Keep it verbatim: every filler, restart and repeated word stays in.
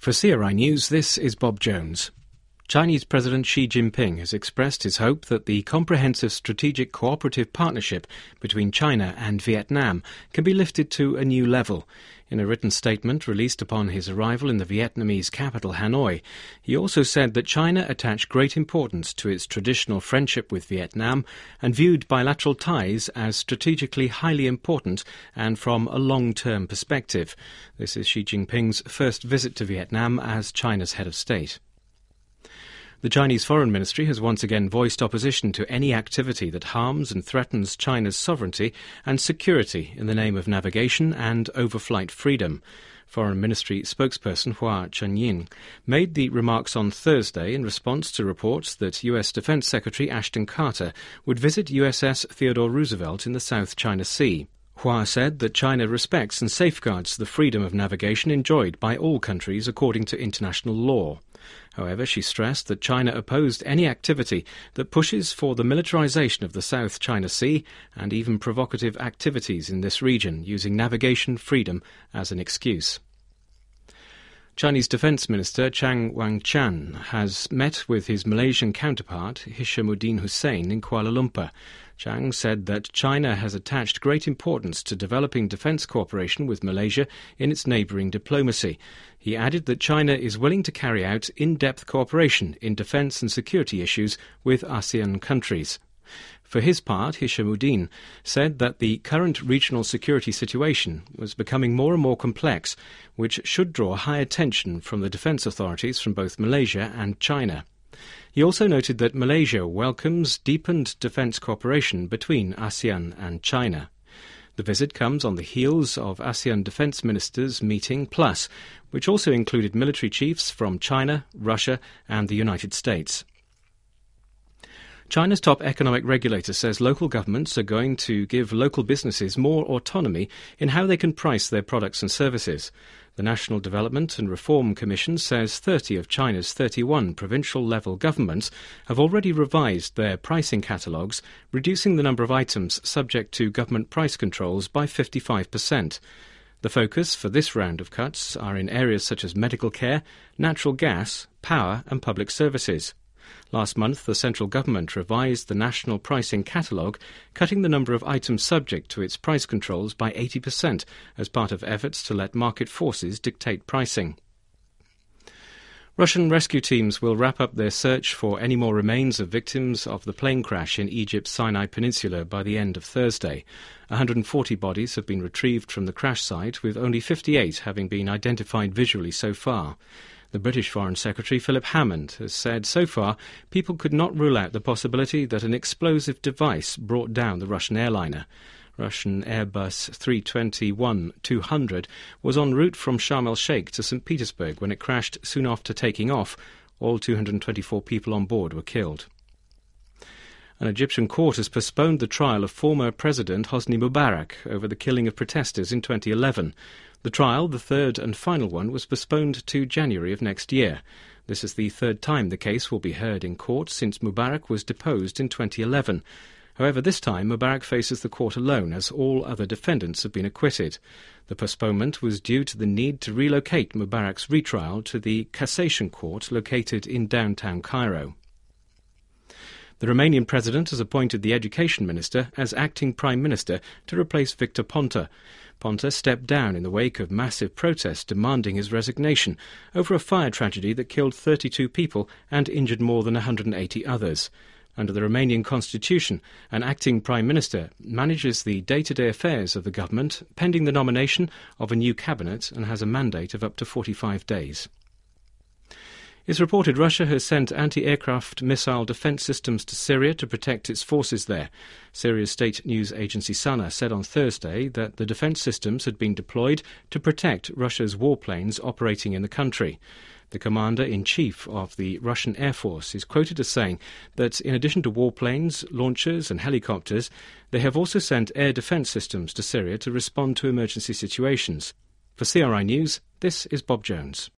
For C R I News, this is Bob Jones. Chinese President Xi Jinping has expressed his hope that the comprehensive strategic cooperative partnership between China and Vietnam can be lifted to a new level. In a written statement released upon his arrival in the Vietnamese capital Hanoi, he also said that China attached great importance to its traditional friendship with Vietnam and viewed bilateral ties as strategically highly important and from a long-term perspective. This is Xi Jinping's first visit to Vietnam as China's head of state. The Chinese Foreign Ministry has once again voiced opposition to any activity that harms and threatens China's sovereignty and security in the name of navigation and overflight freedom. Foreign Ministry spokesperson Hua Chunying made the remarks on Thursday in response to reports that U S Defense Secretary Ashton Carter would visit U S S Theodore Roosevelt in the South China Sea. Hua said that China respects and safeguards the freedom of navigation enjoyed by all countries according to international law. However, she stressed that China opposed any activity that pushes for the militarization of the South China Sea and even provocative activities in this region using navigation freedom as an excuse. Chinese Defence Minister Chang Wang-chan has met with his Malaysian counterpart Hishamuddin Hussein in Kuala Lumpur. Chang said that China has attached great importance to developing defence cooperation with Malaysia in its neighbouring diplomacy. He added that China is willing to carry out in-depth cooperation in defence and security issues with ASEAN countries. For his part, Hishamuddin said that the current regional security situation was becoming more and more complex, which should draw high attention from the defence authorities from both Malaysia and China. He also noted that Malaysia welcomes deepened defence cooperation between ASEAN and China. The visit comes on the heels of ASEAN Defence Ministers Meeting Plus, which also included military chiefs from China, Russia and the United States. China's top economic regulator says local governments are going to give local businesses more autonomy in how they can price their products and services. The National Development and Reform Commission says thirty of China's thirty-one provincial-level governments have already revised their pricing catalogues, reducing the number of items subject to government price controls by fifty-five percent. The focus for this round of cuts are in areas such as medical care, natural gas, power and public services. Last month, the central government revised the national pricing catalogue, cutting the number of items subject to its price controls by eighty percent as part of efforts to let market forces dictate pricing. Russian rescue teams will wrap up their search for any more remains of victims of the plane crash in Egypt's Sinai Peninsula by the end of Thursday. one hundred forty bodies have been retrieved from the crash site, with only fifty-eight having been identified visually so far. The British Foreign Secretary Philip Hammond has said so far people could not rule out the possibility that an explosive device brought down the Russian airliner. Russian Airbus three twenty-one two hundred was en route from Sharm el-Sheikh to Saint Petersburg when it crashed soon after taking off. All two hundred twenty-four people on board were killed. An Egyptian court has postponed the trial of former President Hosni Mubarak over the killing of protesters in twenty eleven. The trial, the third and final one, was postponed to January of next year. This is the third time the case will be heard in court since Mubarak was deposed in twenty eleven. However, this time Mubarak faces the court alone, as all other defendants have been acquitted. The postponement was due to the need to relocate Mubarak's retrial to the Cassation Court located in downtown Cairo. The Romanian president has appointed the education minister as acting prime minister to replace Victor Ponta. Ponta stepped down in the wake of massive protests demanding his resignation over a fire tragedy that killed thirty-two people and injured more than one hundred eighty others. Under the Romanian constitution, an acting prime minister manages the day-to-day affairs of the government pending the nomination of a new cabinet and has a mandate of up to forty-five days. It's reported Russia has sent anti-aircraft missile defence systems to Syria to protect its forces there. Syria's state news agency Sana said on Thursday that the defence systems had been deployed to protect Russia's warplanes operating in the country. The commander-in-chief of the Russian Air Force is quoted as saying that in addition to warplanes, launchers and helicopters, they have also sent air defence systems to Syria to respond to emergency situations. For C R I News, this is Bob Jones.